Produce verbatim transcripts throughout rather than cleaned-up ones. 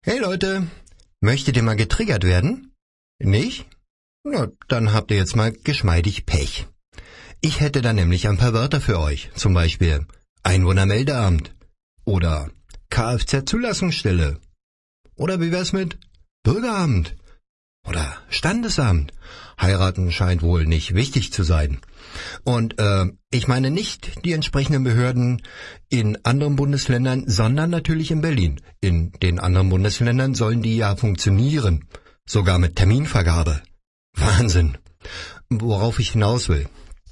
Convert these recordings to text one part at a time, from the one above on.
Hey Leute, möchtet ihr mal getriggert werden? Nicht? Na, dann habt ihr jetzt mal geschmeidig Pech. Ich hätte da nämlich ein paar Wörter für euch, zum Beispiel Einwohnermeldeamt oder Kfz-Zulassungsstelle oder wie wär's mit Bürgeramt oder Standesamt. Heiraten scheint wohl nicht wichtig zu sein. Und äh, ich meine nicht die entsprechenden Behörden in anderen Bundesländern, sondern natürlich in Berlin. In den anderen Bundesländern sollen die ja funktionieren, sogar mit Terminvergabe. Wahnsinn. Worauf ich hinaus will.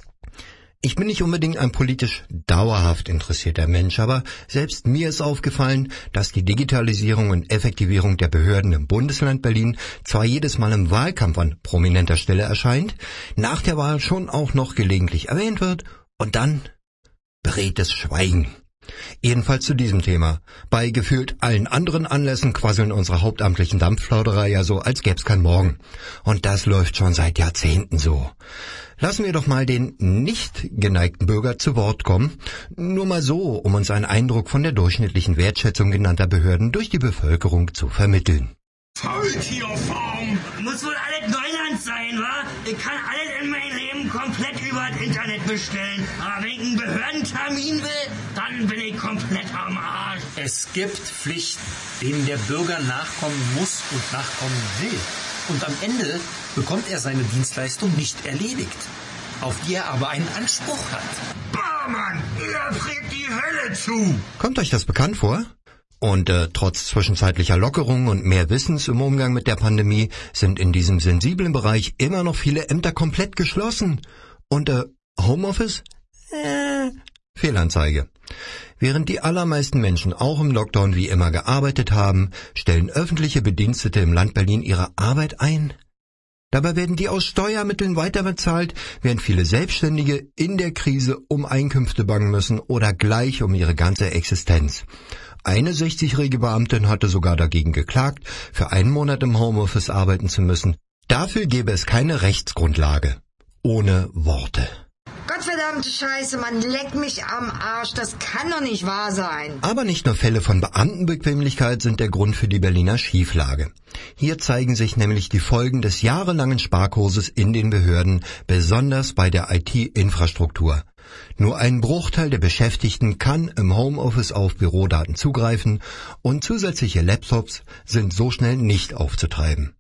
Ich bin nicht unbedingt ein politisch dauerhaft interessierter Mensch, aber selbst mir ist aufgefallen, dass die Digitalisierung und Effektivierung der Behörden im Bundesland Berlin zwar jedes Mal im Wahlkampf an prominenter Stelle erscheint, nach der Wahl schon auch noch gelegentlich erwähnt wird und dann beredtes Schweigen. Jedenfalls zu diesem Thema. Bei gefühlt allen anderen Anlässen quasseln unsere hauptamtlichen Dampfplauderer ja so, als gäb's kein Morgen. Und das läuft schon seit Jahrzehnten so. Lassen wir doch mal den nicht geneigten Bürger zu Wort kommen. Nur mal so, um uns einen Eindruck von der durchschnittlichen Wertschätzung genannter Behörden durch die Bevölkerung zu vermitteln. Faultierform! Muss wohl alles Neuland sein, wa? Ich kann alles in meinem Leben komplett über das Internet bestellen. Aber wenn ich einen Behördentermin will, dann bin ich komplett am Arsch. Es gibt Pflichten, denen der Bürger nachkommen muss und nachkommen will. Und am Ende bekommt er seine Dienstleistung nicht erledigt, auf die er aber einen Anspruch hat. Bah, Mann! Ihr friert die Hölle zu! Kommt euch das bekannt vor? Und äh, trotz zwischenzeitlicher Lockerungen und mehr Wissens im Umgang mit der Pandemie sind in diesem sensiblen Bereich immer noch viele Ämter komplett geschlossen. Und äh, Homeoffice? Äh, Fehlanzeige. Während die allermeisten Menschen auch im Lockdown wie immer gearbeitet haben, stellen öffentliche Bedienstete im Land Berlin ihre Arbeit ein. Dabei werden die aus Steuermitteln weiterbezahlt, während viele Selbstständige in der Krise um Einkünfte bangen müssen oder gleich um ihre ganze Existenz. Eine sechzigjährige Beamtin hatte sogar dagegen geklagt, für einen Monat im Homeoffice arbeiten zu müssen. Dafür gäbe es keine Rechtsgrundlage. Ohne Worte. Gottverdammte Scheiße, man leckt mich am Arsch, das kann doch nicht wahr sein. Aber nicht nur Fälle von Beamtenbequemlichkeit sind der Grund für die Berliner Schieflage. Hier zeigen sich nämlich die Folgen des jahrelangen Sparkurses in den Behörden, besonders bei der I T-Infrastruktur. Nur ein Bruchteil der Beschäftigten kann im Homeoffice auf Bürodaten zugreifen und zusätzliche Laptops sind so schnell nicht aufzutreiben.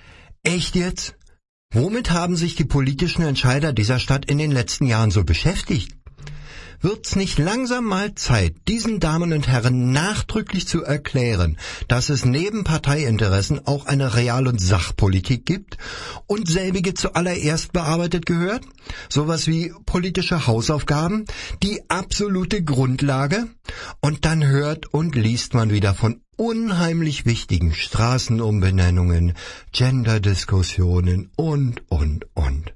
Echt jetzt? Womit haben sich die politischen Entscheider dieser Stadt in den letzten Jahren so beschäftigt? Wird's nicht langsam mal Zeit, diesen Damen und Herren nachdrücklich zu erklären, dass es neben Parteiinteressen auch eine Real- und Sachpolitik gibt und selbige zuallererst bearbeitet gehört? Sowas wie politische Hausaufgaben, die absolute Grundlage? Und dann hört und liest man wieder von unheimlich wichtigen Straßenumbenennungen, Genderdiskussionen und, und, und.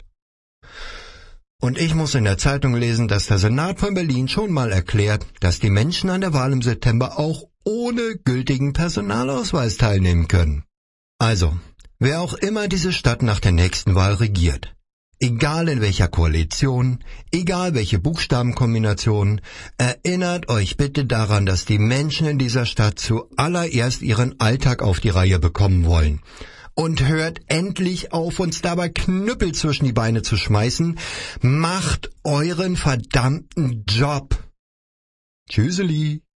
Und ich muss in der Zeitung lesen, dass der Senat von Berlin schon mal erklärt, dass die Menschen an der Wahl im September auch ohne gültigen Personalausweis teilnehmen können. Also, wer auch immer diese Stadt nach der nächsten Wahl regiert, egal in welcher Koalition, egal welche Buchstabenkombination, erinnert euch bitte daran, dass die Menschen in dieser Stadt zuallererst ihren Alltag auf die Reihe bekommen wollen. Und hört endlich auf, uns dabei Knüppel zwischen die Beine zu schmeißen. Macht euren verdammten Job. Tschüsseli.